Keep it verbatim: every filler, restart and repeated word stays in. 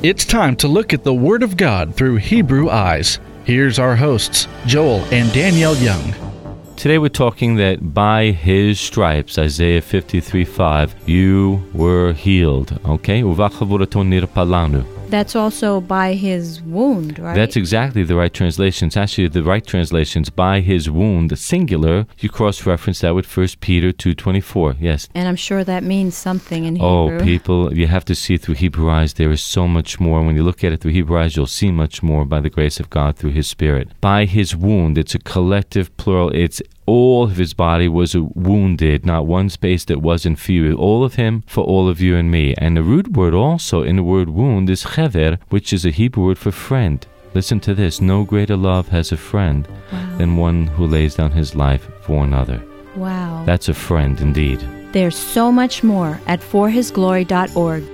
It's time to look at the Word of God through Hebrew eyes. Here's our hosts, Joel and Danielle Young. Today we're talking that by His stripes, Isaiah fifty-three five, you were healed. Okay? That's also by His wound, right? That's exactly the right translation. It's actually the right translation's by His wound, singular. You cross-reference that with First Peter two twenty-four. Yes. And I'm sure that means something in Hebrew. Oh, people, you have to see through Hebrew eyes. There is so much more. When you look at it through Hebrew eyes, you'll see much more by the grace of God through His Spirit. By His wound, it's a collective plural. It's all of His body was wounded, not one space that wasn't for you. All of Him for all of you and me. And the root word also in the word wound is chever, which is a Hebrew word for friend. Listen to this. No greater love has a friend wow. than one who lays down his life for another. Wow. That's a friend indeed. There's so much more at for his glory dot org.